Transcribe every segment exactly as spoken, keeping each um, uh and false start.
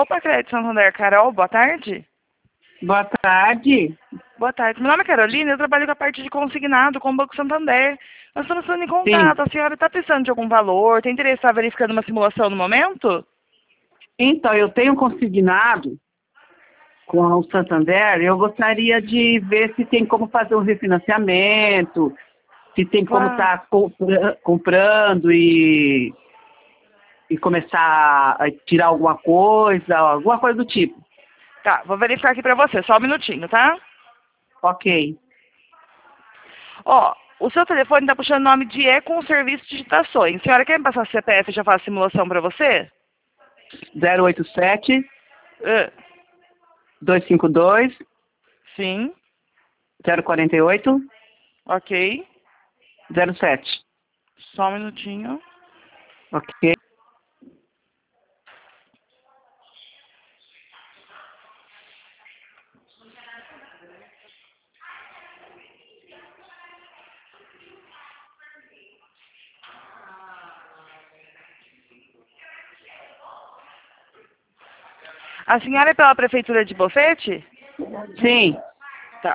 Opa, Crédito Santander, Carol, boa tarde. Boa tarde. Boa tarde. Meu nome é Carolina, eu trabalho com a parte de consignado com o Banco Santander. Nós estamos sendo em contato. Sim. A senhora está precisando de algum valor? Tem interesse em estar verificando uma simulação no momento? Então, eu tenho consignado com o Santander, eu gostaria de ver se tem como fazer um refinanciamento, se tem como Claro. estar comprando e, e começar a tirar alguma coisa, alguma coisa do tipo. Tá, vou verificar aqui pra você, só um minutinho, tá? Ok. Ó, o seu telefone tá puxando o nome de E com o serviço de digitações. A senhora quer me passar o C P F e já faço a simulação pra você? zero oito sete, Ah, dois cinco dois, sim, zero quatro oito, ok. zero sete. Só um minutinho. Ok. A senhora é pela Prefeitura de Bofete? Sim. Tá.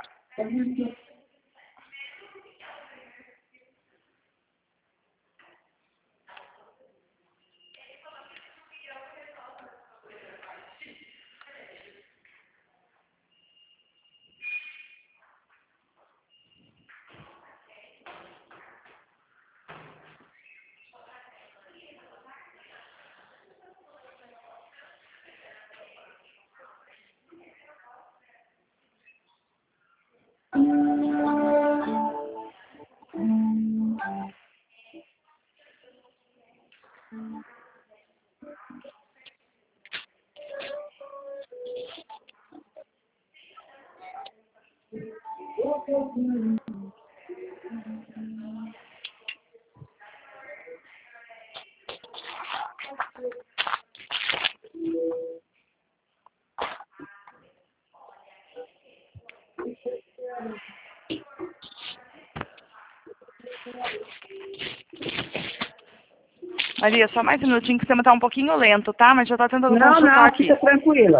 Maria, só mais um minutinho que o sistema tá um pouquinho lento, tá? Mas já tá tentando Não, consultar não, aqui. fica tranquila.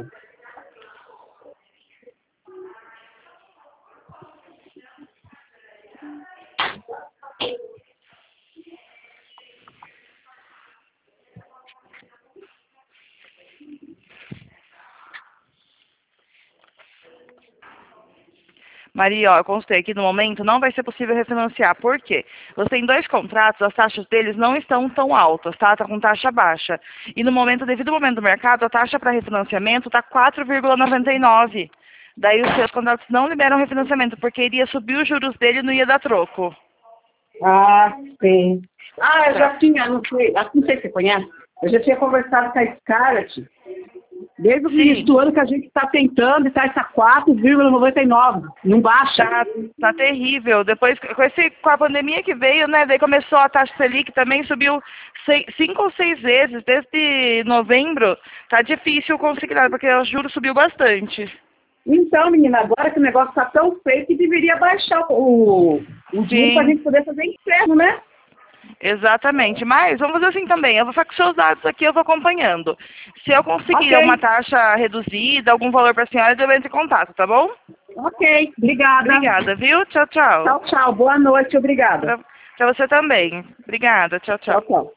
Maria, ó, eu consultei aqui no momento, não vai ser possível refinanciar. Por quê? Você tem dois contratos, as taxas deles não estão tão altas, tá? Tá com taxa baixa. E no momento, devido ao momento do mercado, a taxa para refinanciamento tá quatro vírgula noventa e nove. Daí os seus contratos não liberam refinanciamento, porque iria subir os juros dele e não ia dar troco. Ah, sim. Ah, eu Tá. já tinha, não sei, ah, não sei se você conhece, eu já tinha conversado com a Scarlett, desde o Sim. início do ano que a gente está tentando e está essa quatro vírgula noventa e nove, não baixa. Tá, tá terrível. Depois, com, esse, com a pandemia que veio, né? Daí começou a taxa Selic também, subiu seis, cinco ou seis vezes. Desde novembro, tá difícil conseguir nada, porque o juro subiu bastante. Então, menina, agora que o negócio está tão feio que deveria baixar o, o juro para a Sim, gente poder fazer inferno, né? exatamente. Mas vamos fazer assim também. Eu vou ficar com seus dados aqui, eu vou acompanhando. Se eu conseguir uma Ok, taxa reduzida, algum valor para a senhora, eu entro em contato, tá bom? ok, obrigada. Obrigada, viu? Tchau, tchau. Tchau, tchau, boa noite, obrigada. Pra, pra você também. Obrigada. Tchau, Tchau, tchau. tchau.